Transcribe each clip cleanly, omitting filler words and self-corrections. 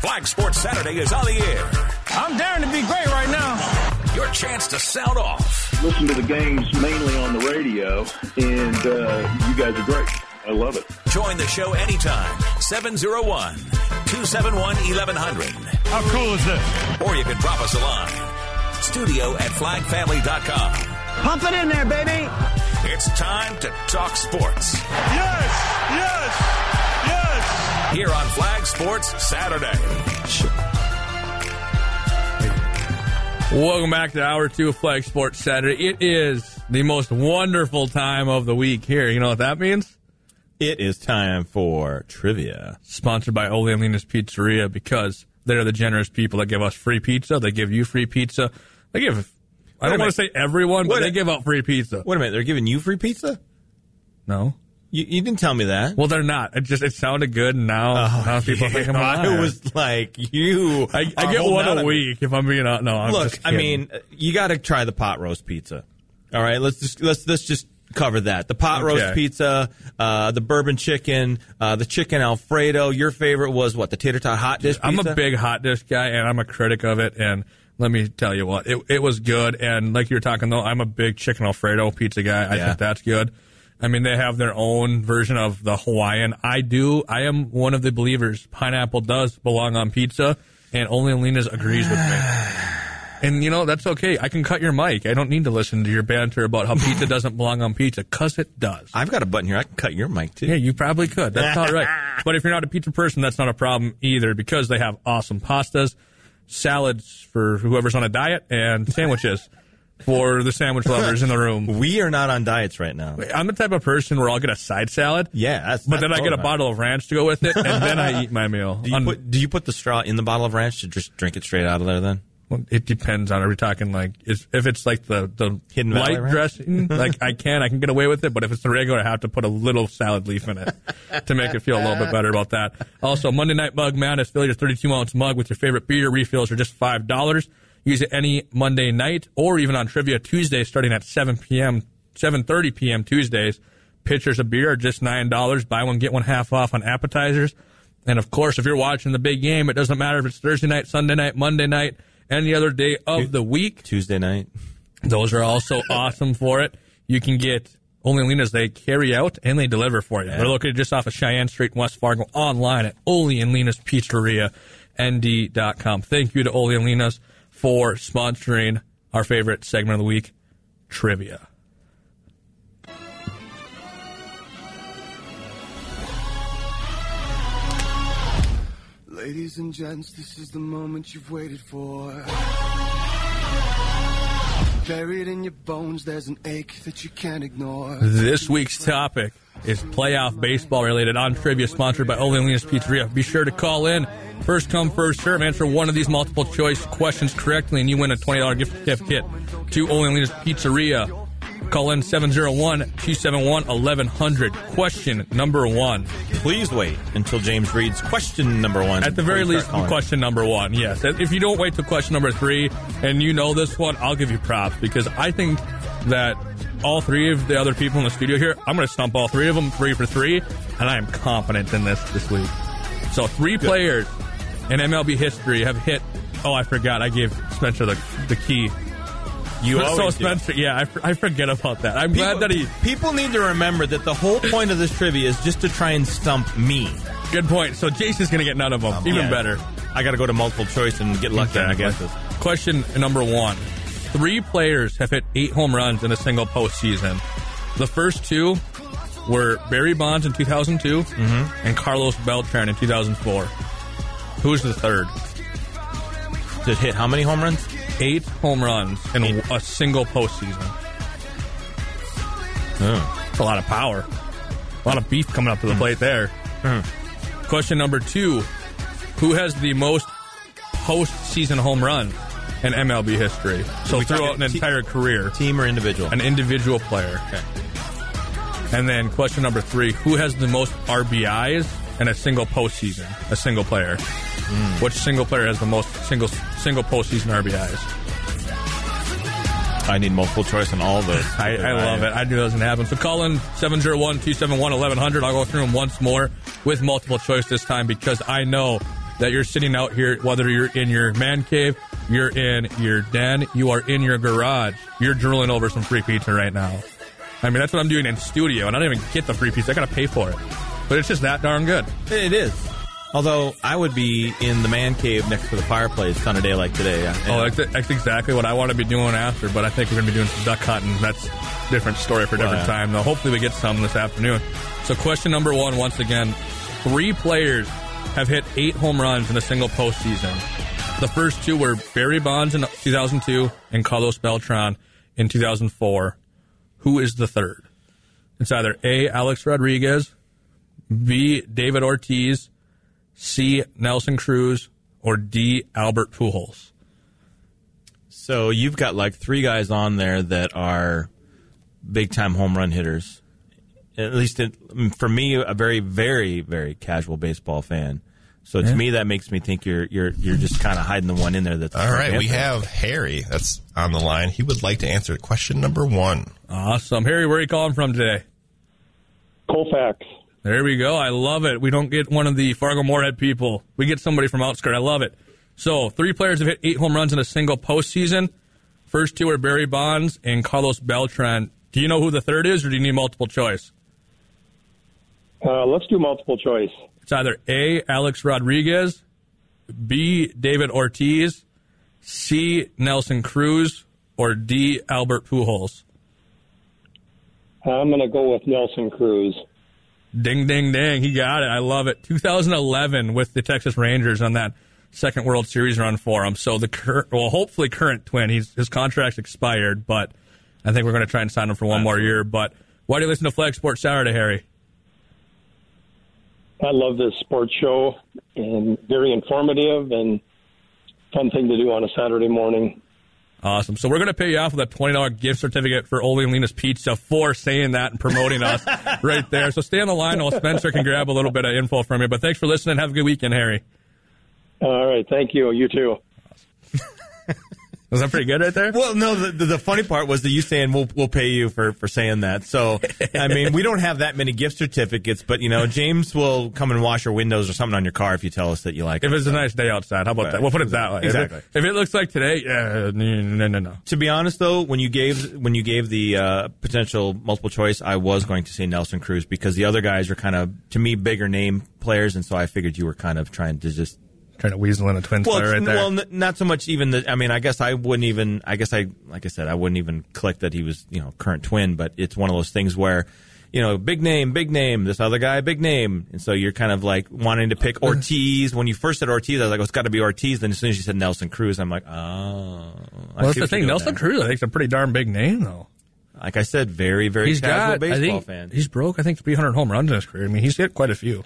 Flag Sports Saturday is on the air. I'm daring to be great right now. Your chance to sound off. Listen to the games mainly on the radio, and you guys are great. I love it. Join the show anytime. 701-271-1100. How cool is this? Or you can drop us a line. Studio@flagfamily.com. Pump it in there, baby. It's time to talk sports. Yes. Here on Flag Sports Saturday. Welcome back to Hour 2 of Flag Sports Saturday. It is the most wonderful time of the week here. You know what that means? It is time for trivia. Sponsored by Ole and Lena's Pizzeria, because they're the generous people that give us free pizza. They give you free pizza. They give, I don't want to say everyone, but they give out free pizza. Wait a minute, they're giving you free pizza? No. You didn't tell me that. Well, they're not. It sounded good, and now people think I'm lying. I was like, you. I get one a week if I'm being out. No, I'm Look, just kidding. I mean, you got to try the pot roast pizza. All right, let's just cover that. The pot roast pizza, the bourbon chicken, the chicken Alfredo. Your favorite was what? The tater tot hot dish pizza? I'm a big hot dish guy, and I'm a critic of it. And let me tell you what, it was good. And like you were talking, though, I'm a big chicken Alfredo pizza guy. I think that's good. I mean, they have their own version of the Hawaiian. I am one of the believers. Pineapple does belong on pizza, and Ole Lena's agrees with me. And, you know, that's okay. I can cut your mic. I don't need to listen to your banter about how pizza doesn't belong on pizza, because it does. I've got a button here. I can cut your mic, too. Yeah, you probably could. That's all right. But if you're not a pizza person, that's not a problem either, because they have awesome pastas, salads for whoever's on a diet, and sandwiches for the sandwich lovers in the room. We are not on diets right now. I'm the type of person where I'll get a side salad. Yeah, but then I get a bottle of ranch to go with it, and then I eat my meal. Do you put the straw in the bottle of ranch to just drink it straight out of there then? Well, it depends on, are we talking like, if it's like the Hidden light Valley dressing, like I can get away with it, but if it's the regular, I have to put a little salad leaf in it to make it feel a little bit better about that. Also, Monday Night Mug Madness, fill your 32-ounce mug with your favorite beer. Refills are just $5. Use it any Monday night or even on Trivia Tuesday starting at 7:30 p.m. Tuesdays. Pitchers of beer are just $9. Buy one, get one half off on appetizers. And, of course, if you're watching the big game, it doesn't matter if it's Thursday night, Sunday night, Monday night, any other day of the week. Tuesday night. Those are also awesome for it. You can get Ole Lena's. They carry out and they deliver for you. Yeah. They're located just off of Cheyenne Street in West Fargo, online at Ole and Lena's Pizzeria, ND.com. Thank you to Ole and Lena's for sponsoring our favorite segment of the week, Trivia. Ladies and gents, this is the moment you've waited for. Buried in your bones, there's an ache that you can't ignore. This week's topic is playoff baseball related on Trivia, sponsored by Ole and Lena's Pizzeria. Be sure to call in. First come, first serve. Answer one of these multiple choice questions correctly, and you win a $20 gift certificate to Ole and Lena's Pizzeria. Call in 701-271-1100. Question number 1. Please wait until James reads question number 1. At the very least, question number 1, yes. If you don't wait till question number 3 and you know this one, I'll give you props, because I think that all three of the other people in the studio here, I'm going to stump all three of them 3 for 3, and I am confident in this week. So 3 players in MLB history have hit, I forgot, I gave Spencer the key. You always Spencer, do. yeah, I forget about that. I'm glad that People need to remember that the whole point of this trivia is just to try and stump me. Good point. So Jason's going to get none of them. Even better. I got to go to multiple choice and get lucky, I guess. Question number 1. 3 players have hit 8 home runs in a single postseason. The first 2 were Barry Bonds in 2002 and Carlos Beltran in 2004. Who's the third? Did hit how many home runs? 8 home runs in a single postseason. That's a lot of power. A lot of beef coming up to the plate there. Question number 2. Who has the most postseason home runs in MLB history? So throughout an entire career. Team or individual? An individual player. Okay. And then question number 3. Who has the most RBIs in a single postseason? A single player. Which single player has the most single postseason RBIs? I need multiple choice on all those. I love it. I knew that doesn't happen. So call in 701-271-1100. I'll go through them once more with multiple choice this time, because I know that you're sitting out here, whether you're in your man cave, you're in your den, you are in your garage, you're drooling over some free pizza right now. I mean, that's what I'm doing in studio, and I don't even get the free pizza. I got to pay for it. But it's just that darn good. It is. Although I would be in the man cave next to the fireplace on a day like today. Yeah. Oh, that's exactly what I want to be doing after, but I think we're going to be doing some duck hunting. That's a different story for a different time, though. Hopefully we get some this afternoon. So question number 1, once again, 3 players have hit 8 home runs in a single postseason. The first 2 were Barry Bonds in 2002 and Carlos Beltran in 2004. Who is the third? It's either A, Alex Rodriguez, B, David Ortiz, C, Nelson Cruz, or D, Albert Pujols. So you've got like 3 guys on there that are big-time home run hitters. At least for me, a very, very, very casual baseball fan. So to me, that makes me think you're just kind of hiding the one in there. That's all right. We have Harry that's on the line. He would like to answer question number 1. Awesome, Harry. Where are you calling from today? Colfax. There we go. I love it. We don't get one of the Fargo-Moorhead people. We get somebody from outskirt. I love it. So 3 players have hit 8 home runs in a single postseason. First 2 are Barry Bonds and Carlos Beltran. Do you know who the third is, or do you need multiple choice? Let's do multiple choice. It's either A, Alex Rodriguez, B, David Ortiz, C, Nelson Cruz, or D, Albert Pujols. I'm going to go with Nelson Cruz. Ding, ding, ding. He got it. I love it. 2011 with the Texas Rangers on that second World Series run for him. So hopefully current Twin. His contract's expired, but I think we're going to try and sign him for one more year. But why do you listen to Flag Sports Saturday, Harry? I love this sports show, and very informative and fun thing to do on a Saturday morning. Awesome. So we're going to pay you off with a $20 gift certificate for Ole and Lena's Pizza for saying that and promoting us right there. So stay on the line while Spencer can grab a little bit of info from you. But thanks for listening. Have a good weekend, Harry. All right. Thank you. You too. Was that pretty good right there? Well, no, the funny part was that you saying we'll pay you for saying that. So, I mean, we don't have that many gift certificates, but, James will come and wash your windows or something on your car if you tell us that you like it. If it's a nice day outside, how about that? We'll put it that way. Exactly. If it looks like today, no. To be honest, though, when you gave the potential multiple choice, I was going to say Nelson Cruz because the other guys are kind of, to me, bigger name players, and so I figured you were kind of trying to just... Trying to weasel in a Twins player right there. Well, not so much even I guess I wouldn't even, like I said, I wouldn't even click that he was, current Twin, but it's one of those things where, big name, this other guy, big name. And so you're kind of like wanting to pick Ortiz. When you first said Ortiz, I was like, it's got to be Ortiz. Then as soon as you said Nelson Cruz, I'm like, oh. Well, that's the thing. Nelson Cruz, I think, is a pretty darn big name, though. Like I said, very, very casual baseball fan. He's broke, I think, 300 home runs in his career. I mean, he's hit quite a few.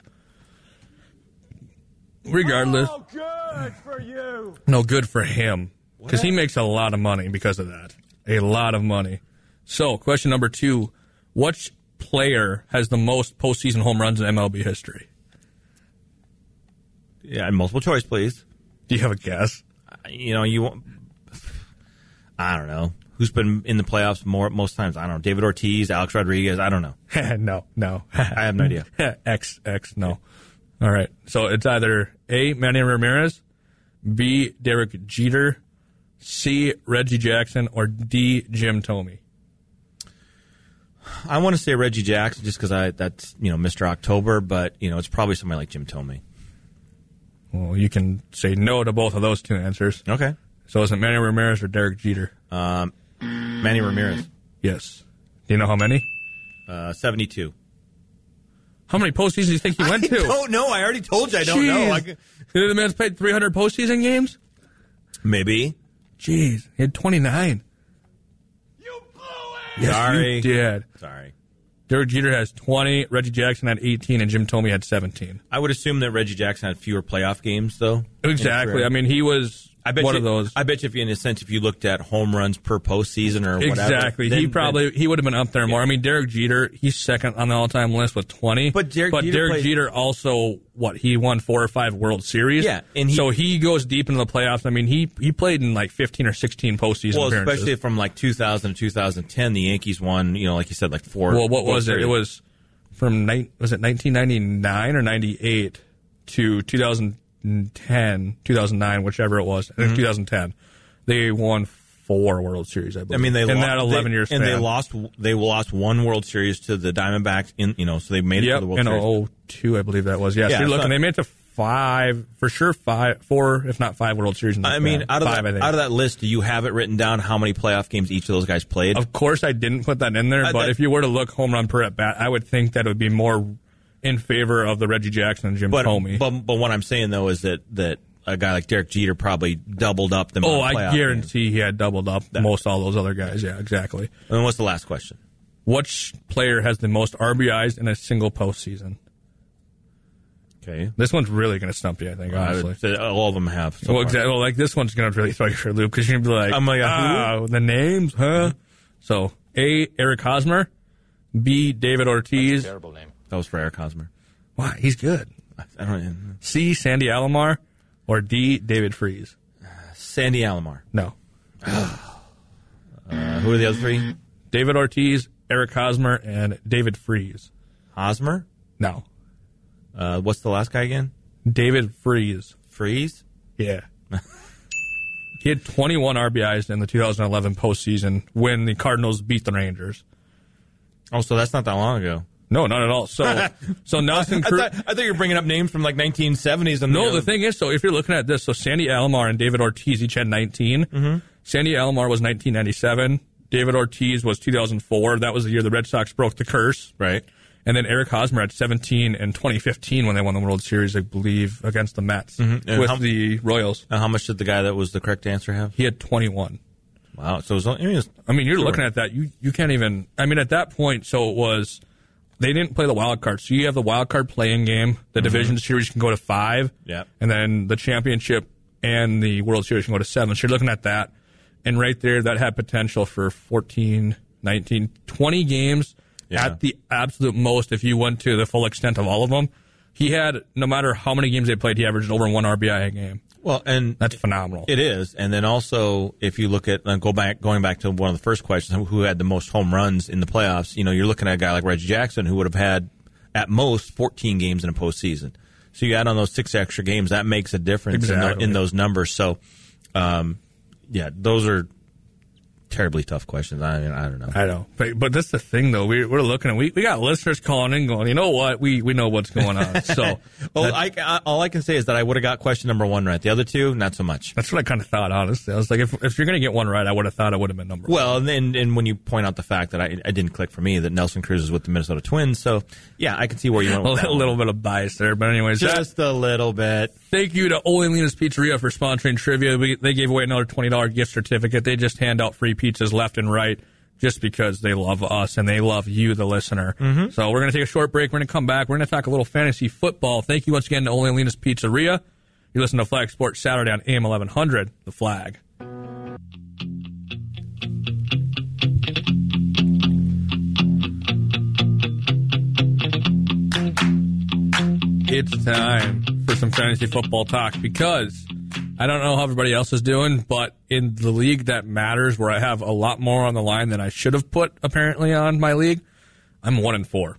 Regardless. Oh, good for you. No, good for him. Because he makes a lot of money because of that. A lot of money. So, question number 2. Which player has the most postseason home runs in MLB history? Yeah, multiple choice, please. Do you have a guess? I don't know. Who's been in the playoffs most times? I don't know. David Ortiz, Alex Rodriguez, I don't know. No. I have no idea. X, no. All right. So it's either A, Manny Ramirez, B, Derek Jeter, C, Reggie Jackson, or D, Jim Thome. I want to say Reggie Jackson just because that's Mr. October, but it's probably somebody like Jim Thome. Well, you can say no to both of those 2 answers. Okay. So is it Manny Ramirez or Derek Jeter? Manny Ramirez. Yes. Do you know how many? 72. How many postseasons do you think he went to? I don't know. I already told you I don't know. The man's played 300 postseason games? Maybe. Jeez. He had 29. You blew it! Yes, Sorry. you did. Sorry. Derek Jeter has 20, Reggie Jackson had 18, and Jim Thome had 17. I would assume that Reggie Jackson had fewer playoff games, though. Exactly. I mean, he was one of those. I bet you, if you looked at home runs per postseason or whatever. Exactly. He would have been up there more. I mean, Derek Jeter, he's second on the all-time list with 20. But Derek Jeter also, he won 4 or 5 World Series. Yeah. So he goes deep into the playoffs. I mean, he played in like 15 or 16 postseason appearances. Especially from like 2000 to 2010, the Yankees won, like you said, like 4. Well, what was it? It was from, was it 1999 or 98 to 2009 2009, whichever it was, I think 2010, they won 4 World Series, I believe. I mean, in that 11 years span. And they lost 1 World Series to the Diamondbacks, so they made it to the World Series. In 2002, I believe that was. Yeah, so you're looking, they made it to 4, if not 5 World Series. I mean, out of that list, do you have it written down how many playoff games each of those guys played? Of course, I didn't put that in there, but if you were to look home run per at bat, I would think that it would be more in favor of the Reggie Jackson and Jim Thome. But what I'm saying, though, is that a guy like Derek Jeter probably doubled up the amount of playoff I guarantee games. He had doubled up most all those other guys. Yeah, exactly. And what's the last question? Which player has the most RBIs in a single postseason? Okay. This one's really going to stump you, I think, honestly. All of them have. Exactly. Well, like, this one's going to really throw you for a loop because you're going to be like, the names, huh? So, A, Eric Hosmer. B, David Ortiz. That's a terrible name. That was for Eric Hosmer. Why? He's good. I don't. C, Sandy Alomar. Or D, David Freese. Sandy Alomar. No. Who are the other 3? David Ortiz, Eric Hosmer, and David Freese. Hosmer? No. What's the last guy again? David Freese. Freese? Yeah. He had 21 RBIs in the 2011 postseason when the Cardinals beat the Rangers. Oh, so that's not that long ago. No, not at all. So Nelson Cruz. I thought you were bringing up names from like 1970s. No, the thing is, so if you're looking at this, so Sandy Alomar and David Ortiz each had 19. Mm-hmm. Sandy Alomar was 1997. David Ortiz was 2004. That was the year the Red Sox broke the curse. Right. And then Eric Hosmer had 17 in 2015 when they won the World Series, I believe, against the Mets with the Royals. And how much did the guy that was the correct answer have? He had 21. Wow. So it was, you're looking at that. You can't even. I mean, at that point, so it was. They didn't play the wild card, so you have the wild card playing game. The division series can go to 5, and then the championship and the World Series can go to 7. So you're looking at that, and right there, that had potential for 14, 19, 20 games at the absolute most if you went to the full extent of all of them. He had, no matter how many games they played, he averaged over 1 RBI a game. Well, and that's phenomenal. It is, and then also if you look at going back to one of the first questions, who had the most home runs in the playoffs? You're looking at a guy like Reggie Jackson who would have had at most 14 games in a postseason. So you add on those 6 extra games, that makes a difference in those numbers. So, those are terribly tough questions. I don't know. I know, but that's the thing though. We're looking at we got listeners calling in going, you know what? We know what's going on. So, all I can say is that I would have got question number 1 right. The other 2, not so much. That's what I kind of thought. Honestly, I was like, if you're going to get 1 right, I would have thought it would have been number 1. Well, and when you point out the fact that I didn't click for me that Nelson Cruz is with the Minnesota Twins, so yeah, I can see where you went. With a little bit of bias there, but anyways, just a little bit. Thank you to Ole and Lena's Pizzeria for sponsoring trivia. They gave away another $20 gift certificate. They just hand out free pizzas left and right just because they love us and they love you, the listener. Mm-hmm. So we're going to take a short break. We're going to come back. We're going to talk a little fantasy football. Thank you once again to Ole and Lena's Pizzeria. You listen to Flag Sports Saturday on AM 1100, The Flag. It's time for some fantasy football talk because I don't know how everybody else is doing, but in the league that matters, where I have a lot more on the line than I should have put apparently on my league, I'm 1-4.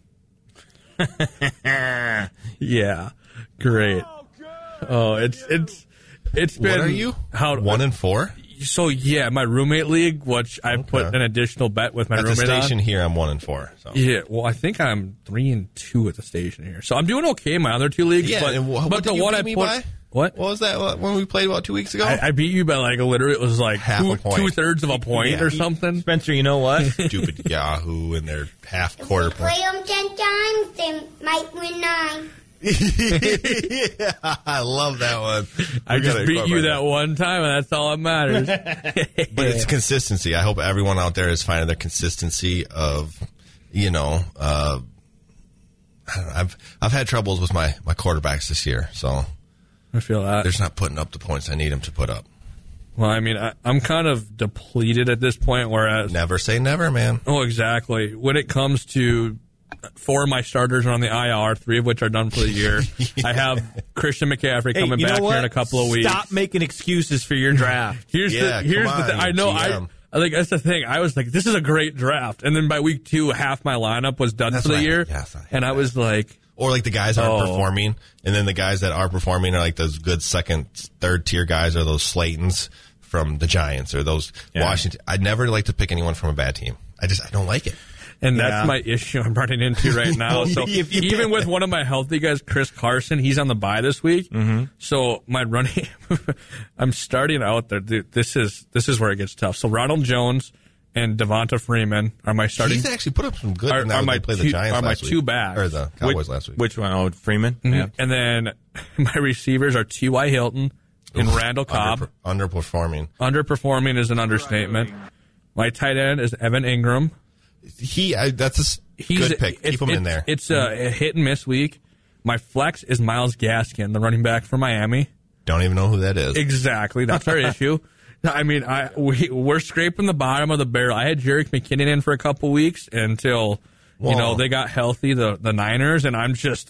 Yeah, great. Oh, it's been. What are you? 1-4? So yeah, my roommate league, which I put an additional bet with my roommate on. At the station here, I'm 1-4. So. Yeah, well, I think I'm 3-2 at the station here, so I'm doing okay in my other 2 leagues. Yeah, but the one I put. By? What was that when we played about 2 weeks ago? I beat you by literally, it was like half a point. 2/3 of a point or something. Spencer, you know what? Stupid Yahoo and their half-quarter point. If we play them 10 times, they might win 9. Yeah, I love that one. I just beat you that one time, and that's all that matters. But it's consistency. I hope everyone out there is finding the consistency of, I don't know, I've had troubles with my quarterbacks this year, so I feel that they're just not putting up the points I need them to put up. Well, I mean, I'm kind of depleted at this point, whereas never say never, man. Oh, exactly. When it comes to 4 of my starters are on the IR, 3 of which are done for the year. I have Christian McCaffrey coming back here in a couple of weeks. Stop making excuses for your draft. Here's the thing. I know GM. I think that's the thing. I was like, this is a great draft, and then by week 2, half my lineup was done for the year, and I was like, Or like the guys that aren't performing, and then the guys that are performing are like those good second, third tier guys, or those Slaytons from the Giants, or those Washington. I'd never like to pick anyone from a bad team. I don't like it. And that's my issue I'm running into right now. So even with one of my healthy guys, Chris Carson, he's on the bye this week. Mm-hmm. So my running, I'm starting out there. Dude, this is where it gets tough. So Ronald Jones and Devonta Freeman are my starting. He's actually put up some good. Are my two backs or the Cowboys last week? Which one? Oh, Freeman. Mm-hmm. Yeah. And then my receivers are T.Y. Hilton and Randall Cobb. Underperforming is an understatement. My tight end is Evan Ingram. That's a good pick. Keep him in there. It's a hit and miss week. My flex is Myles Gaskin, the running back for Miami. Don't even know who that is. Exactly. That's our issue. I mean, we're scraping the bottom of the barrel. I had Jerick McKinnon in for a couple weeks until they got healthy, the Niners, and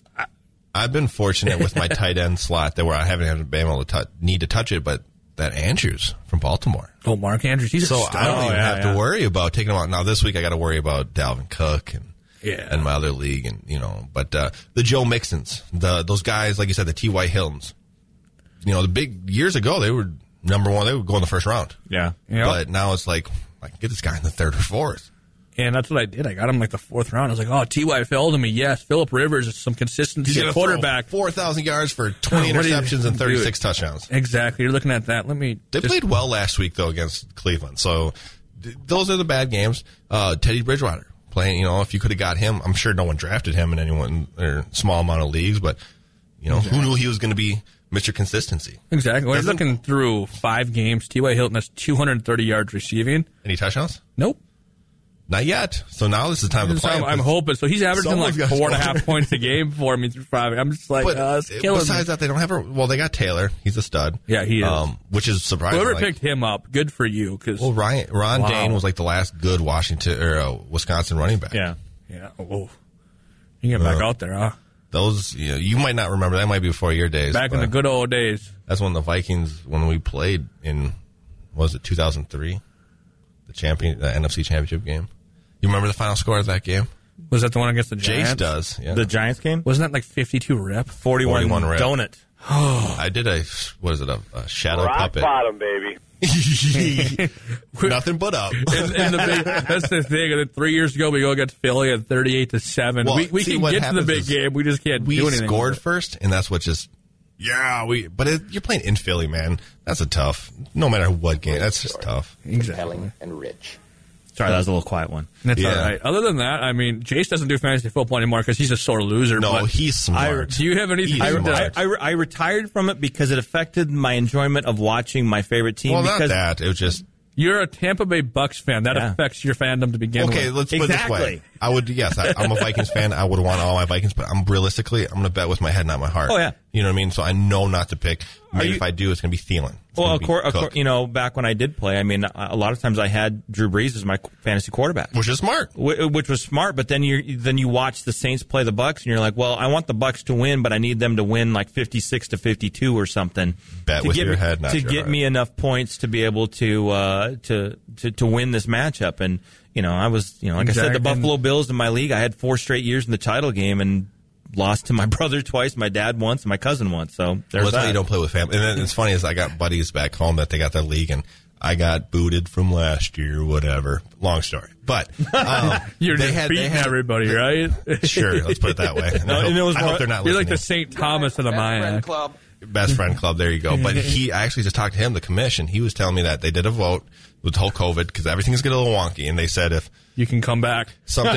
I've been fortunate with my tight end slot that where I haven't been able to need to touch it, but that Andrews from Baltimore. Oh, Mark Andrews. He's a star. I don't even have to worry about taking him out. Now this week I got to worry about Dalvin Cook and my other league, and but the Joe Mixons, those guys, like you said, the T.Y. Hiltons. The big years ago they were number one. They would go in the first round. Yeah. Yep. But now it's like, I can get this guy in the third or fourth. And that's what I did. I got him like the fourth round. I was like, oh, T.Y. fell to me. Yes. Phillip Rivers is some consistency at quarterback. 4,000 yards for 20 interceptions and 36 touchdowns. Exactly. You're looking at that. They played well last week, though, against Cleveland. So those are the bad games. Teddy Bridgewater playing, if you could have got him, I'm sure no one drafted him in anyone or small amount of leagues, but, who knew he was going to be Mr. Consistency? Exactly. When you're looking through 5 games, T.Y. Hilton has 230 yards receiving. Any touchdowns? Nope. Not yet. So now this is the time to play him. I'm hoping. So he's averaging like 4.5 points a game for me through 5. I'm just like, it's killing besides that, they don't have they got Taylor. He's a stud. Yeah, he is. Which is surprising. Whoever picked him up, good for you. Ron Dane was like the last good Wisconsin running back. Yeah. Yeah. Oh, you get back out there, huh? Those, you might not remember. That might be before your days. Back in the good old days. That's when the Vikings, when we played in, was it 2003? The NFC Championship game. You remember the final score of that game? Was that the one against the Giants? Jace does. Yeah. The Giants game? Wasn't that like 52 rep? 41 rep. Donut. I did a shadow puppet. Rock bottom, baby. Nothing but up. That's the thing. 3 years ago, we go against Philly at 38-7. Well, we can get to the big game. We just can't do anything. We scored first, and that's what just... Yeah, you're playing in Philly, man. That's a tough... No matter what game, that's just tough. Exactly. And rich. Sorry, that was a little quiet one. That's all right. Other than that, I mean, Jace doesn't do fantasy football anymore because he's a sore loser. No, he's smart. Do you have anything? I retired from it because it affected my enjoyment of watching my favorite team. Well, because not that. It was just... You're a Tampa Bay Bucks fan. That affects your fandom to begin with. Okay, let's put it this way. I would, I'm a Vikings fan. I would want all my Vikings, but I'm going to bet with my head, not my heart. Oh, yeah. You know what I mean? So I know not to pick. Maybe if I do, it's going to be Thielen. Well, of course, back when I did play, I mean, a lot of times I had Drew Brees as my fantasy quarterback. Which is smart. Which was smart, but then you watch the Saints play the Bucks, and you're like, well, I want the Bucks to win, but I need them to win like 56-52 or something. Bet with your head, not your heart. To get me enough points to be able to win this matchup. And, I was, like I said, the Buffalo Bills in my league, I had 4 straight years in the title game and lost to my brother twice, my dad once, and my cousin once. So that's why you don't play with family. And then it's funny is I got buddies back home that they got their league, and I got booted from last year, whatever. Long story. But you're beating everybody, right? Sure, let's put it that way. I hope they're not listening. You're like the St. Thomas of the Maya Club. Best friend club. There you go. But I actually just talked to him, the commission. He was telling me that they did a vote with the whole COVID because everything's getting a little wonky, and they said if you can come back,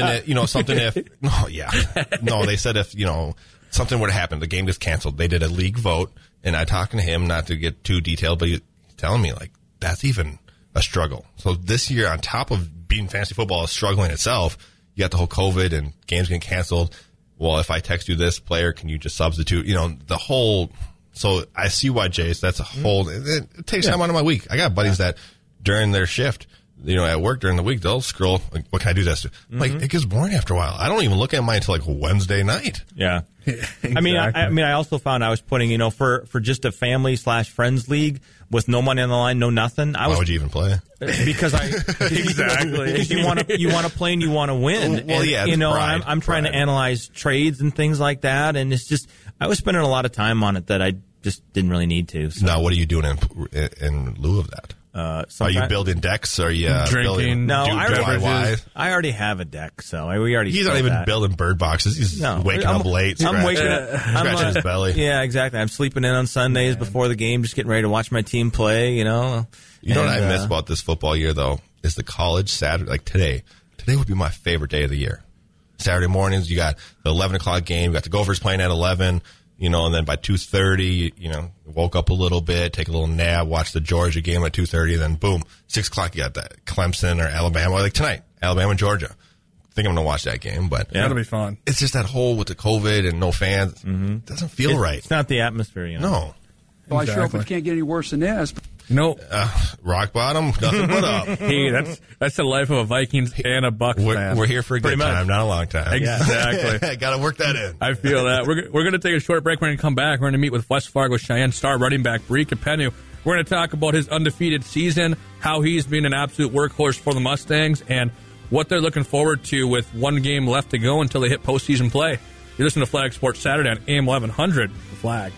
they said if something would have happened, the game gets canceled. They did a league vote, and I talked to him, not to get too detailed, but he's telling me like that's even a struggle. So this year, on top of being fantasy football is struggling itself, you got the whole COVID and games getting canceled. Well, if I text you this player, can you just substitute? The whole. So I see why, Jace, that's a whole... It takes time out of my week. I got buddies that during their shift, at work during the week, they'll scroll, like, what can I do this? Like, it gets boring after a while. I don't even look at mine until like Wednesday night. Yeah. Exactly. I mean, I also found I was putting, for just a family/friends league with no money on the line, no nothing. Why would you even play? Because because you want to play and you want to win. Well, yeah, it's pride. I'm trying to analyze trades and things like that, and it's just I was spending a lot of time on it that I just didn't really need to. So. Now, what are you doing in lieu of that? Are you building decks? Are you drinking? No, I already have a deck, so we already. He's not even building bird boxes. He's waking up late, scratching his belly. Yeah, exactly. I'm sleeping in on Sundays before the game, just getting ready to watch my team play. You know what I miss about this football year though is the college Saturday. Like today would be my favorite day of the year. Saturday mornings, you got the 11 o'clock game. You got the Gophers playing at 11. And then by 2:30, woke up a little bit, take a little nap, watch the Georgia game at 2:30, then boom, 6 o'clock, you got that Clemson or Alabama, like tonight, Alabama and Georgia. I think I'm going to watch that game, but that'll be fun. It's just that whole with the COVID and no fans. It doesn't feel right. It's not the atmosphere, No. Well, I sure hope it can't get any worse than this. Rock bottom, nothing but up. Hey, that's the life of a Vikings and a Bucs fan. We're here for a good time, not a long time. Exactly. Got to work that in. I feel that. We're going to take a short break. We're going to come back. We're going to meet with West Fargo Cheyenne star running back Breeka Pennu. We're going to talk about his undefeated season, how he's been an absolute workhorse for the Mustangs, and what they're looking forward to with one game left to go until they hit postseason play. You're listening to Flag Sports Saturday on AM 1100, The Flag.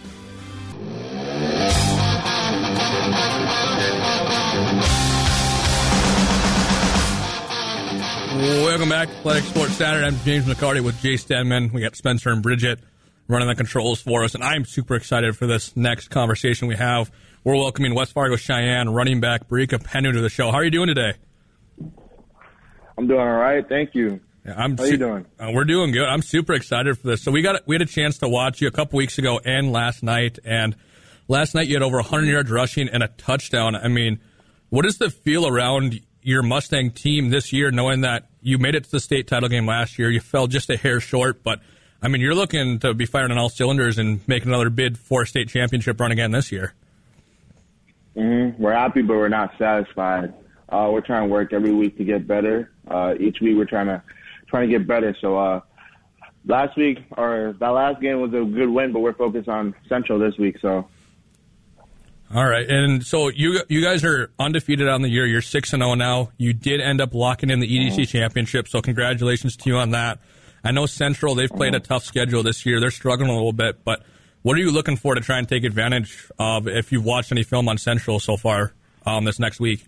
Welcome back to Flag Sports Saturday. I'm James McCarty with Jay Stenman. We got Spencer and Bridget running the controls for us, and I'm super excited for this next conversation we have. We're welcoming West Fargo Cheyenne running back Breeka Pennu to the show. How are you doing today? I'm doing all right, thank you. Yeah, how are you doing? We're doing good. I'm super excited for this. So we had a chance to watch you a couple weeks ago and last night, and last night you had over 100 yards rushing and a touchdown. I mean, what is the feel around your Mustang team this year, knowing that you made it to the state title game last year? You fell just a hair short, but, I mean, you're looking to be firing on all cylinders and make another bid for a state championship run again this year. We're happy, but we're not satisfied. We're trying to work every week to get better. Each week we're trying to get better. So that last game was a good win, but we're focused on Central this week. So. All right, and so you guys are undefeated on the year. You're 6-0 now. You did end up locking in the EDC championship, so congratulations to you on that. I know Central, they've played a tough schedule this year. They're struggling a little bit, but what are you looking for to try and take advantage of if you've watched any film on Central so far this next week?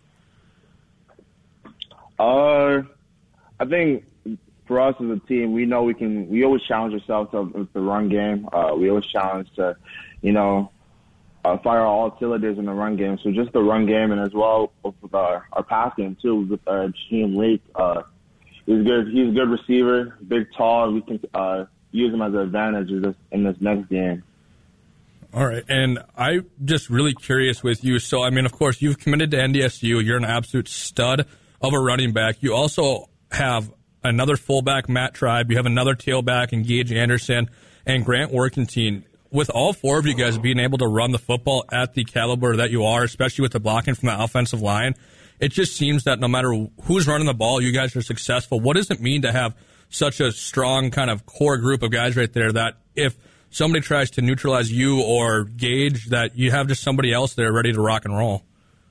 I think for us as a team, we know we always challenge ourselves with the run game. We always challenge to, fire all cylinders in the run game. So just the run game, and as well with our pass game too, with Jaheim Leak. He's good. He's a good receiver, big, tall. We can use him as an advantage in this next game. All right, and I'm just really curious with you. So, I mean, of course, you've committed to NDSU. You're an absolute stud of a running back. You also have another fullback, Matt Tribe. You have another tailback, in Gage Anderson, and Grant Workentine. With all four of you guys being able to run the football at the caliber that you are, especially with the blocking from the offensive line, it just seems that no matter who's running the ball, you guys are successful. What does it mean to have such a strong kind of core group of guys right there that if somebody tries to neutralize you or Gage, that you have just somebody else there ready to rock and roll?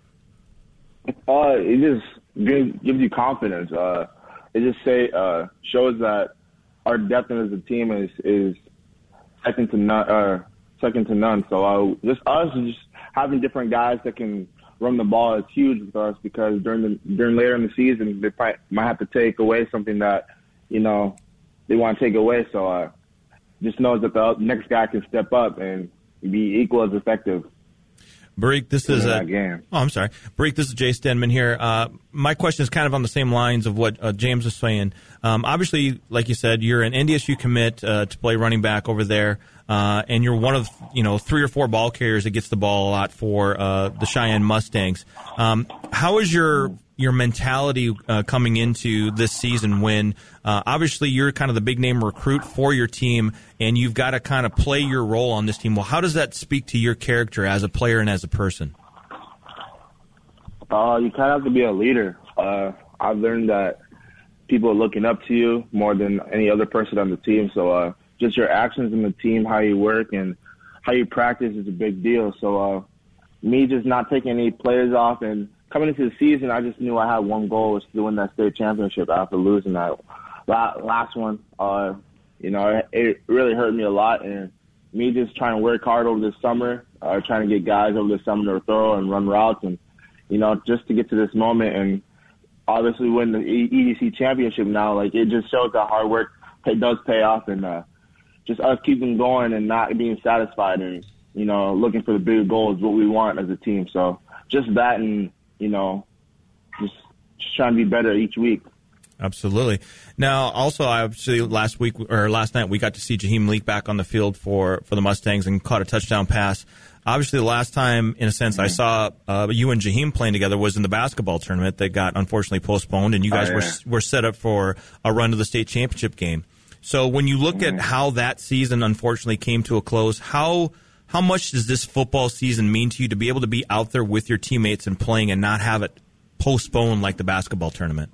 It just gives you confidence. It just shows that our depth as a team is second to none. So just having different guys that can run the ball is huge with us, because during later in the season they might have to take away something that they want to take away. So just knows that the next guy can step up and be equal as effective. Breek, this is Breek, this is Jay Stenman here. My question is kind of on the same lines of what James was saying. Obviously, like you said, you're an NDSU commit to play running back over there, and you're one of 3 or 4 ball carriers that gets the ball a lot for the Cheyenne Mustangs. How is your mentality coming into this season when obviously you're kind of the big name recruit for your team and you've got to kind of play your role on this team? Well, how does that speak to your character as a player and as a person? You kind of have to be a leader. I've learned that people are looking up to you more than any other person on the team. So just your actions in the team, how you work, and how you practice is a big deal. So me just not taking any players off and coming into the season, I just knew I had one goal, was to win that state championship after losing that last one. It really hurt me a lot, and me just trying to work hard over this summer, trying to get guys over the summer to throw and run routes, and just to get to this moment and obviously win the EDC championship now. Like, it just shows that hard work does pay off, and just us keeping going and not being satisfied and looking for the bigger goals, what we want as a team. So just that, and just trying to be better each week. Absolutely. Now, also, obviously, last night, we got to see Jaheim Leak back on the field for the Mustangs and caught a touchdown pass. Obviously, the last time, in a sense, I saw you and Jaheim playing together was in the basketball tournament that got unfortunately postponed, and you guys were set up for a run to the state championship game. So when you look at how that season unfortunately came to a close, how much does this football season mean to you to be able to be out there with your teammates and playing and not have it postponed like the basketball tournament?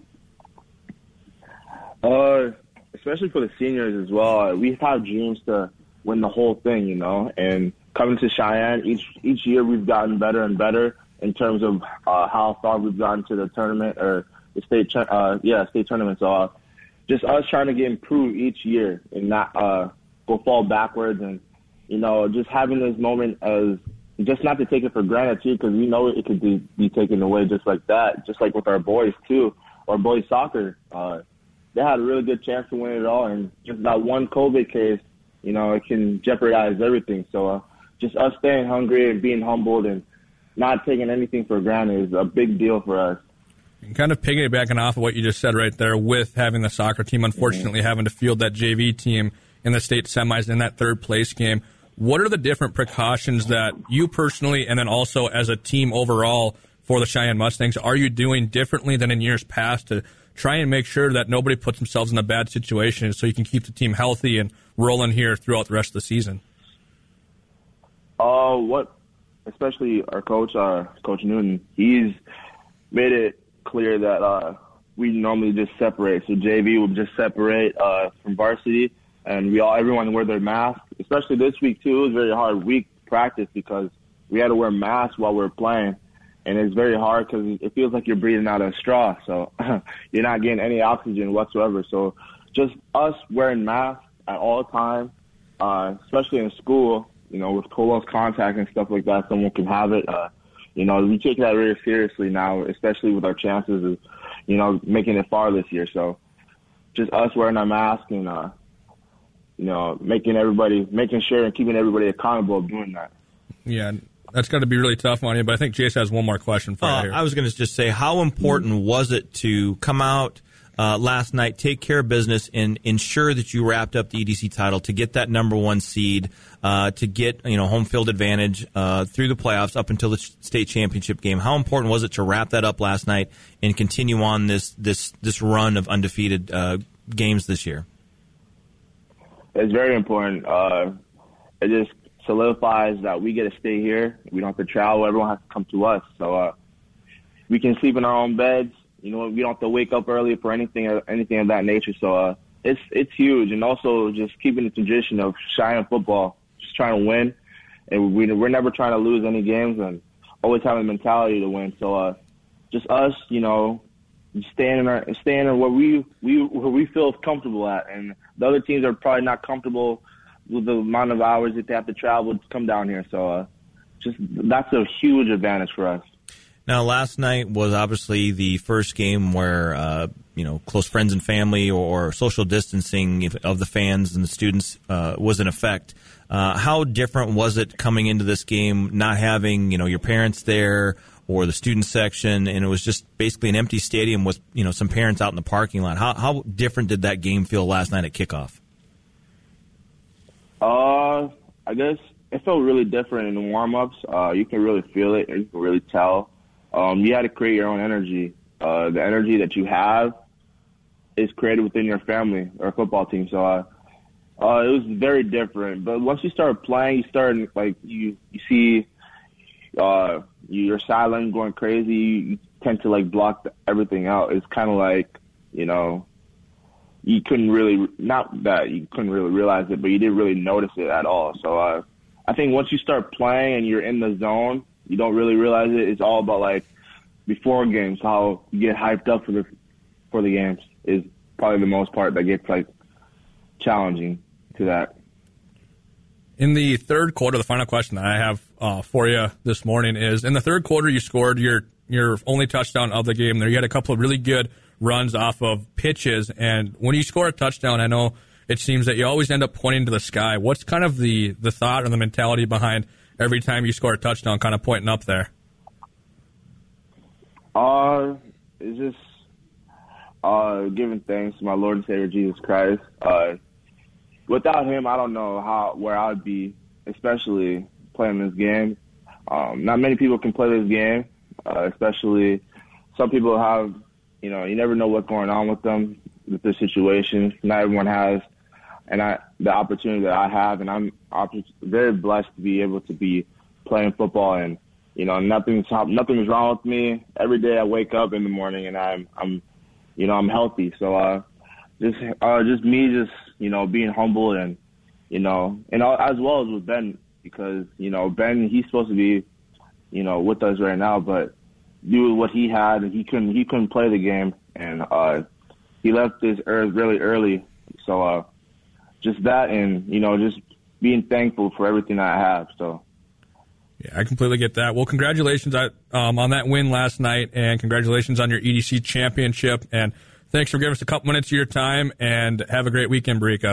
Especially for the seniors as well. We've had dreams to win the whole thing, and coming to Cheyenne, each year we've gotten better and better in terms of how far we've gotten to the tournament or the state tournament. So just us trying to get improved each year and not go fall backwards, and just having this moment as just not to take it for granted too, because we know it could be taken away just like that. Just like with our boys too, our boys soccer. They had a really good chance to win it all, and just that one COVID case, it can jeopardize everything. So just us staying hungry and being humbled and not taking anything for granted is a big deal for us. And kind of piggybacking off of what you just said right there with having the soccer team, unfortunately having to field that JV team in the state semis in that third place game, what are the different precautions that you personally and then also as a team overall for the Cheyenne Mustangs are you doing differently than in years past to try and make sure that nobody puts themselves in a bad situation so you can keep the team healthy and rolling here throughout the rest of the season? Especially our coach, Coach Newton, he's made it clear that we normally just separate. So JV would just separate from varsity, and everyone wear their mask. Especially this week too, it was a very hard week to practice because we had to wear masks while we were playing. And it's very hard because it feels like you're breathing out a straw. So you're not getting any oxygen whatsoever. So just us wearing masks at all times, especially in school, with close contact and stuff like that, someone can have it. We take that very seriously now, especially with our chances of, making it far this year. So just us wearing our mask and, making sure and keeping everybody accountable of doing that. Yeah. That's got to be really tough on you, but I think Jace has one more question for you here. I was going to just say, how important was it to come out last night, take care of business, and ensure that you wrapped up the EDC title to get that number one seed, to get home field advantage through the playoffs up until the state championship game? How important was it to wrap that up last night and continue on this run of undefeated games this year? It's very important. It just solidifies that we get to stay here. We don't have to travel. Everyone has to come to us. So we can sleep in our own beds. We don't have to wake up early for anything of that nature. So it's huge. And also just keeping the tradition of Cheyenne football, just trying to win. And we're never trying to lose any games and always having a mentality to win. So just us, staying in where we feel comfortable at. And the other teams are probably not comfortable with the amount of hours that they have to travel to come down here. So that's a huge advantage for us. Now, last night was obviously the first game where, close friends and family or social distancing of the fans and the students was in effect. How different was it coming into this game, not having, your parents there or the student section, and it was just basically an empty stadium with, some parents out in the parking lot? How different did that game feel last night at kickoff? I guess it felt really different in the warm-ups. You can really feel it. You can really tell. You had to create your own energy. The energy that you have is created within your family or football team. So it was very different. But once you started playing, you see your sideline going crazy. tend to like block everything out. It's kind of like, you know, you couldn't really, not that you couldn't really realize it, but you didn't really notice it at all. So I think once you start playing and you're in the zone, you don't really realize it. It's all about like before games, how you get hyped up for the games is probably the most part that gets like challenging to that. In the third quarter, the final question that I have for you this morning is, in the third quarter, you scored your only touchdown of the game there. You had a couple of really good runs off of pitches, and when you score a touchdown, I know it seems that you always end up pointing to the sky. What's kind of the thought or the mentality behind every time you score a touchdown kind of pointing up there? It's just giving thanks to my Lord and Savior Jesus Christ. Without him, I don't know where I'd be, especially playing this game. Not many people can play this game, especially some people have, you know, you never know what's going on with them, with their situation. Not everyone has, and the opportunity that I have, and I'm very blessed to be able to be playing football, and you know, nothing's wrong with me. Every day I wake up in the morning and I'm healthy. So just me, you know, being humble and, you know, and as well as with Ben, because, you know, Ben, he's supposed to be, you know, with us right now, but due to what he had, he couldn't play the game, and he left this earth really early. So just that, and, you know, just being thankful for everything I have. So. Yeah, I completely get that. Well, congratulations on that win last night, and congratulations on your EDC championship. And thanks for giving us a couple minutes of your time, and have a great weekend, Barika.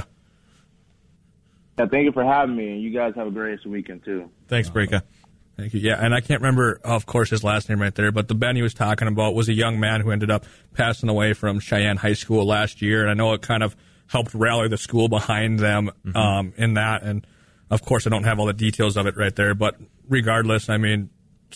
Yeah, thank you for having me, and you guys have a great weekend, too. Thanks, Barika. Thank you. Yeah, and I can't remember, of course, his last name right there, but the Ben he was talking about was a young man who ended up passing away from Cheyenne High School last year, and I know it kind of helped rally the school behind them in that, and of course, I don't have all the details of it right there, but regardless, I mean,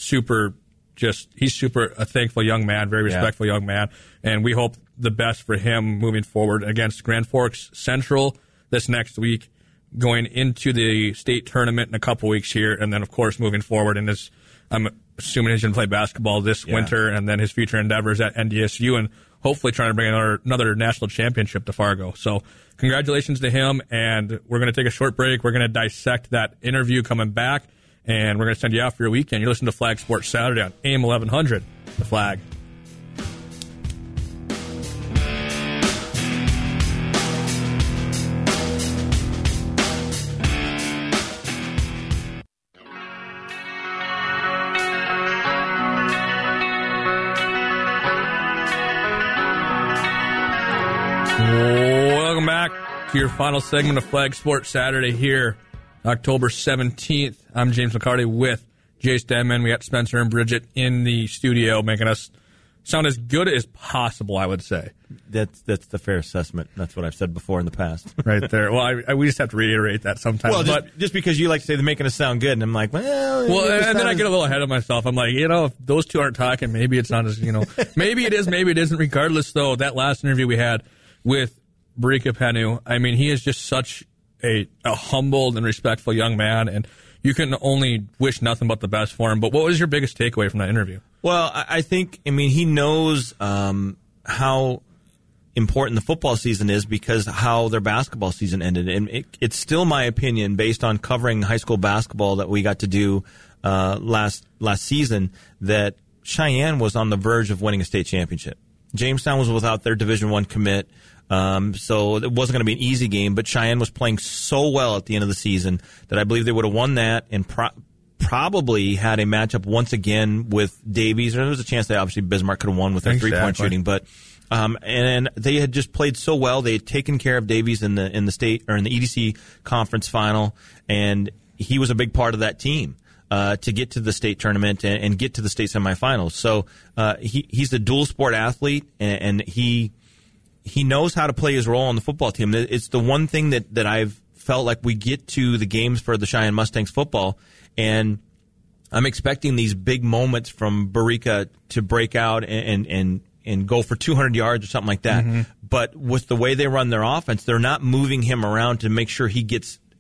he's super a thankful young man, very respectful young man, and we hope the best for him moving forward against Grand Forks Central this next week, going into the state tournament in a couple weeks here, and then, of course, moving forward. And I'm assuming he's going to play basketball this winter, and then his future endeavors at NDSU, and hopefully trying to bring another national championship to Fargo. So congratulations to him, and we're going to take a short break. We're going to dissect that interview coming back, and we're going to send you out for your weekend. You're listening to Flag Sports Saturday on AM 1100, The Flag. Welcome back to your final segment of Flag Sports Saturday here, October 17th. I'm James McCarty with Jace Denman. We got Spencer and Bridget in the studio making us sound as good as possible, I would say. That's the fair assessment. That's what I've said before in the past. Right there. Well, we just have to reiterate that sometimes. Well, just because you like to say they're making us sound good, and I'm like, well, and then I get a little ahead of myself. I'm like, you know, if those two aren't talking, maybe it's not as, you know, maybe it is, maybe it isn't. Regardless, though, that last interview we had with Barika Penu, I mean, he is just such a humbled and respectful young man, and you can only wish nothing but the best for him. But what was your biggest takeaway from that interview? Well, I think, he knows how important the football season is because how their basketball season ended. And it's still my opinion, based on covering high school basketball that we got to do last season, that Cheyenne was on the verge of winning a state championship. Jamestown was without their Division I commit, so it wasn't going to be an easy game, but Cheyenne was playing so well at the end of the season that I believe they would have won that and probably had a matchup once again with Davies. There was a chance that obviously Bismarck could have won with their three-point shooting, but and they had just played so well. They had taken care of Davies in the state or in the EDC conference final, and he was a big part of that team to get to the state tournament and get to the state semifinals. So he's a dual sport athlete, and he knows how to play his role on the football team. It's the one thing that I've felt like we get to the games for the Cheyenne Mustangs football, and I'm expecting these big moments from Barika to break out and go for 200 yards or something like that. Mm-hmm. But with the way they run their offense, they're not moving him around to make sure he gets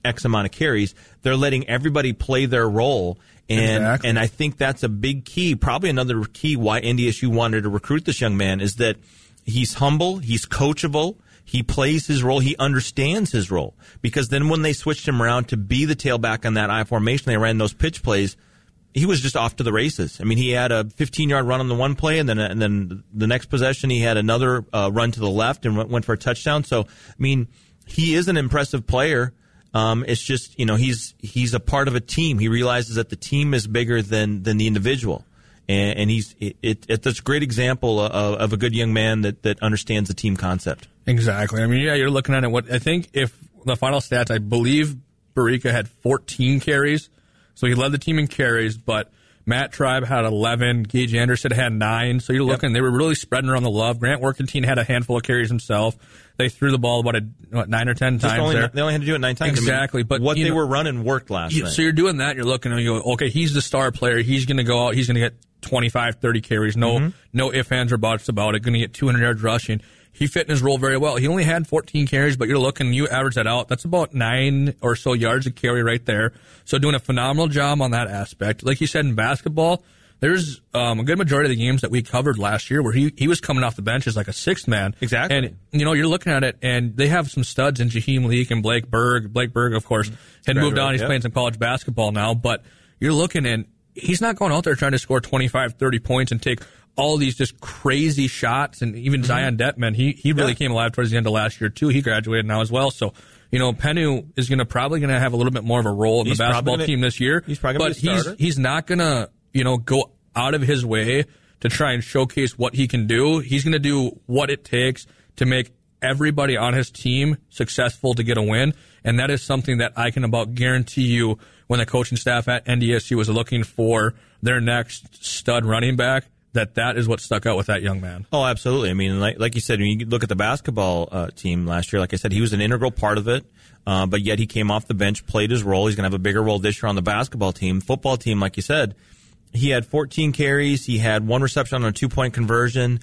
X amount of carries. They're letting everybody play their role. And I think that's a big key, probably another key why NDSU wanted to recruit this young man, is that he's humble, he's coachable, he plays his role, he understands his role. Because then when they switched him around to be the tailback on that I formation, they ran those pitch plays, he was just off to the races. I mean, he had a 15-yard run on the one play, and then the next possession he had another run to the left and went for a touchdown. So, I mean, he is an impressive player. It's just, he's a part of a team. He realizes that the team is bigger than the individual. And it's a great example of a good young man that understands the team concept. Exactly. I mean, yeah, you're looking at it. I think if the final stats, I believe Barica had 14 carries. So he led the team in carries, but Matt Tribe had 11. Gage Anderson had 9. So you're looking, they were really spreading around the love. Grant Workentine had a handful of carries himself. They threw the ball about 9 or 10 times there. They only had to do it 9 times. Exactly. But what they were running worked last night. So you're doing that, you're looking and you go, okay, he's the star player. He's going to go out. He's going to get 25, 30 carries. No ifs, ands, or buts about it. Going to get 200 yards rushing. He fit in his role very well. He only had 14 carries, but you're looking, you average that out. That's about 9 or so yards a carry right there. So doing a phenomenal job on that aspect. Like you said, in basketball, there's a good majority of the games that we covered last year where he was coming off the bench as like a sixth man. Exactly. And, you're looking at it, and they have some studs in Jaheim Leak and Blake Berg. Blake Berg, of course, had moved on. He's playing some college basketball now. But you're looking, and he's not going out there trying to score 25, 30 points and take all these just crazy shots. And even Zion Detman, he really came alive towards the end of last year, too. He graduated now as well. So, Pennu is probably going to have a little bit more of a role in the basketball team this year. He's probably going to be a starter. He's not going to, go out of his way to try and showcase what he can do. He's going to do what it takes to make everybody on his team successful to get a win. And that is something that I can about guarantee you when the coaching staff at NDSU was looking for their next stud running back, that is what stuck out with that young man. Oh, absolutely. I mean, like you said, when you look at the basketball team last year, like I said, he was an integral part of it, but yet he came off the bench, played his role. He's going to have a bigger role this year on the basketball team. Football team, like you said, he had 14 carries. He had 1 reception on a 2-point conversion.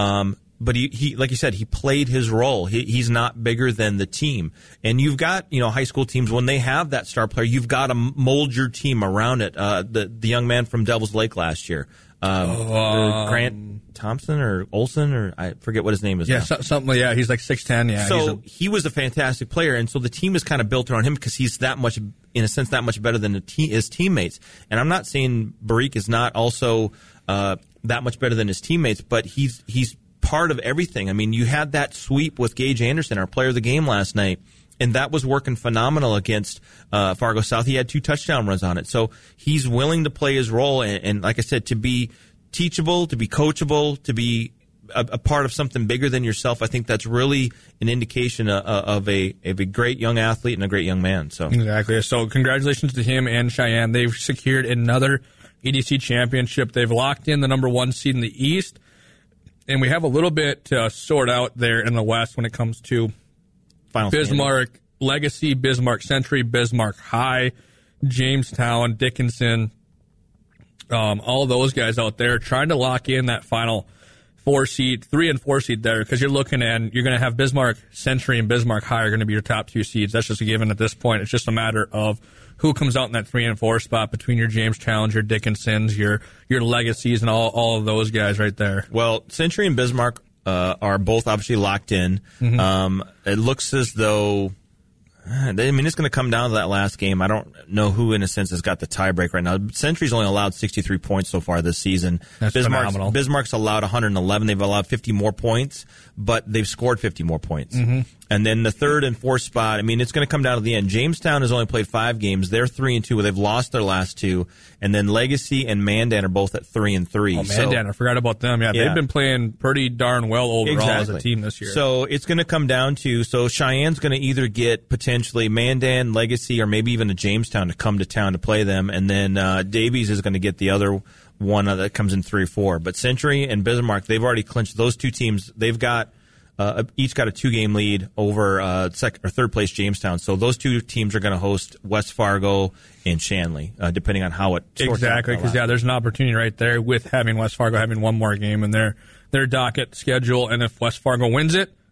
But he, like you said, he played his role. He's not bigger than the team. And you've got, high school teams, when they have that star player, you've got to mold your team around it. The young man from Devil's Lake last year, Grant Thompson or Olson, or I forget what his name is. Yeah, something. Yeah, he's like 6'10". Yeah. So he was a fantastic player, and so the team is kind of built around him because he's that much, in a sense, that much better than his teammates. And I'm not saying Barica is not also that much better than his teammates, but he's part of everything. I mean, you had that sweep with Gage Anderson, our player of the game last night, and that was working phenomenal against Fargo South. He had 2 touchdown runs on it. So he's willing to play his role, and like I said, to be teachable, to be coachable, to be a part of something bigger than yourself. I think that's really an indication of a great young athlete and a great young man. So exactly. So congratulations to him and Cheyenne. They've secured another EDC championship. They've locked in the number 1 seed in the East. And we have a little bit to sort out there in the West when it comes to Final Bismarck standing. Legacy, Bismarck Century, Bismarck High, Jamestown, Dickinson, all those guys out there trying to lock in that final 3 and 4 seed there, because you're looking and you're going to have Bismarck Century and Bismarck High are going to be your top 2 seeds. That's just a given at this point. It's just a matter of who comes out in that 3 and 4 spot between your Jamestown, your Dickinsons, your Legacies, and all of those guys right there. Well, Century and Bismarck are both obviously locked in. Mm-hmm. It looks as though, it's going to come down to that last game. I don't know who, in a sense, has got the tiebreak right now. Century's only allowed 63 points so far this season. That's phenomenal. Bismarck's allowed 111. They've allowed 50 more points, but they've scored 50 more points. Mm-hmm. And then the 3rd and 4th spot, it's going to come down to the end. Jamestown has only played 5 games. They're 3-2. They've lost their last 2. And then Legacy and Mandan are both at 3-3. Oh, Mandan, I forgot about them. Yeah, they've been playing pretty darn well overall as a team this year. So it's going to come down to, Cheyenne's going to either get potentially Mandan, Legacy, or maybe even a Jamestown to come to town to play them. And then Davies is going to get the other one that comes in 3-4. But Century and Bismarck, they've already clinched those 2 teams. They've got each got a 2-game lead over second or third place Jamestown. So those 2 teams are going to host West Fargo and Shanley, depending on how it sorts out. Exactly, because there's an opportunity right there with having West Fargo having one more game in their docket schedule, and if West Fargo wins it,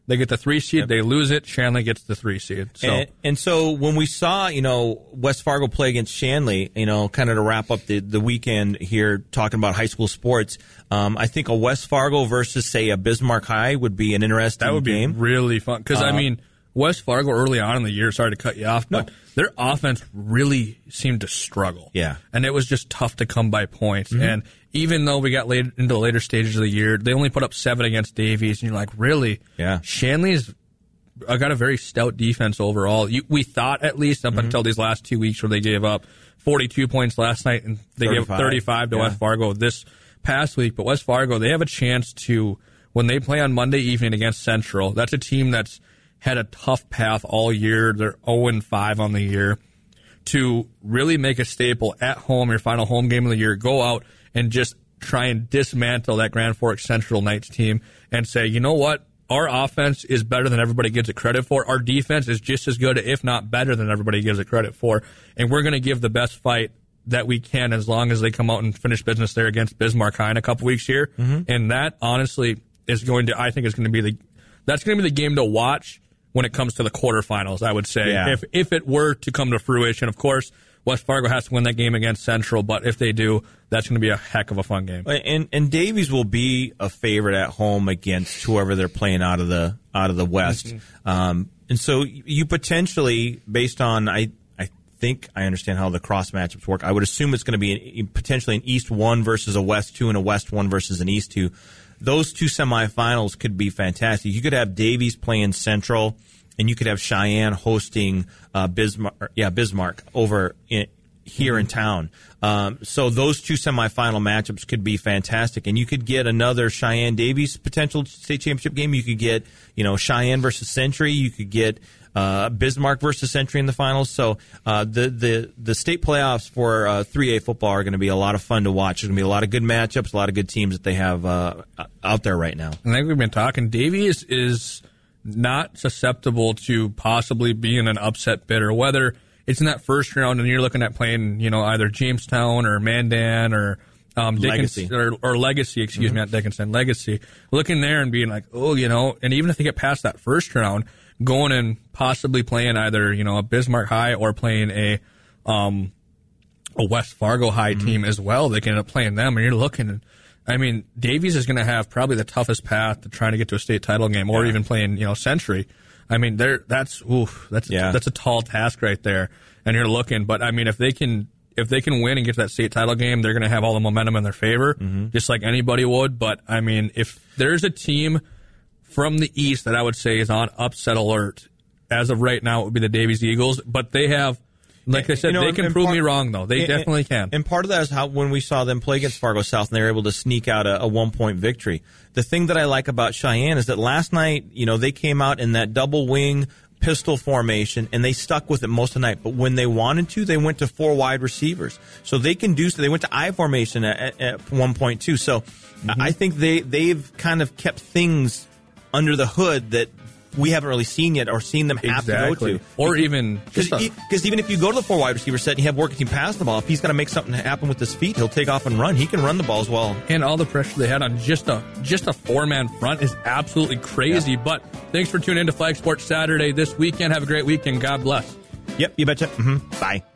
they get the 3 seed. They lose it. Shanley gets the 3 seed. So and so when we saw, West Fargo play against Shanley, kind of to wrap up the weekend here talking about high school sports, I think a West Fargo versus, say, a Bismarck High would be an interesting game. That would be really fun because, West Fargo early on in the year, sorry to cut you off, but their offense really seemed to struggle. Yeah. And it was just tough to come by points. Mm-hmm. And even though we got into the later stages of the year, they only put up 7 against Davies. And you're like, really? Yeah. Shanley's got a very stout defense overall. We thought, at least, up until these last 2 weeks where they gave up 42 points last night and they gave 35 to West Fargo this past week. But West Fargo, they have a chance to, when they play on Monday evening against Central, that's a team that's had a tough path all year. They're 0-5 on the year. To really make a staple at home, your final home game of the year, go out and just try and dismantle that Grand Forks Central Knights team and say, you know what? Our offense is better than everybody gives it credit for. Our defense is just as good, if not better than everybody gives it credit for. And we're going to give the best fight that we can as long as they come out and finish business there against Bismarck High in a couple weeks here. Mm-hmm. And that, honestly, is going to, I think, is going to be that's going to be the game to watch when it comes to the quarterfinals, I would say. Yeah. If it were to come to fruition, of course, West Fargo has to win that game against Central, but if they do, that's going to be a heck of a fun game. And Davies will be a favorite at home against whoever they're playing out of the West. Mm-hmm. And so you potentially, based on, I think I understand how the cross matchups work, I would assume it's going to be potentially an East 1 versus a West 2 and a West 1 versus an East 2. Those 2 semifinals could be fantastic. You could have Davies playing Central, and you could have Cheyenne hosting Bismarck over here in town. So those 2 semifinal matchups could be fantastic, and you could get another Cheyenne-Davies potential state championship game. You could get Cheyenne versus Century. You could get Bismarck versus Century in the finals. So the state playoffs for 3A football are going to be a lot of fun to watch. There's going to be a lot of good matchups, a lot of good teams that they have out there right now. I think we've been talking. Davies is not susceptible to possibly being an upset bid, or whether it's in that first round and you're looking at playing, either Jamestown or Mandan or Legacy. or Legacy, excuse me, not Dickinson, Legacy. Looking there and being like, and even if they get past that first round, going and possibly playing either, a Bismarck High or playing a West Fargo High team as well, they can end up playing them. And you're looking, Davies is going to have probably the toughest path to trying to get to a state title game, or even playing, Century. That's a tall task right there. And you're looking, but if they can win and get to that state title game, they're going to have all the momentum in their favor, just like anybody would. But if there's a team from the East that I would say is on upset alert as of right now, it would be the Davies Eagles. But they have, like I said, they can prove me wrong, though. They definitely can. And part of that is how when we saw them play against Fargo South and they were able to sneak out a 1-point victory. The thing that I like about Cheyenne is that last night, they came out in that double wing pistol formation, and they stuck with it most of the night. But when they wanted to, they went to 4 wide receivers. So they can do so. They went to I formation at one point, too. So I think they've kind of kept things under the hood that we haven't really seen yet, or seen them have to go to. Or even... Because even if you go to the 4 wide receiver set and you have working team pass the ball, if he's got to make something happen with his feet, he'll take off and run. He can run the ball as well. And all the pressure they had on just a 4-man front is absolutely crazy. Yeah. But thanks for tuning in to Flag Sports Saturday this weekend. Have a great weekend. God bless. Yep, you betcha. Bye.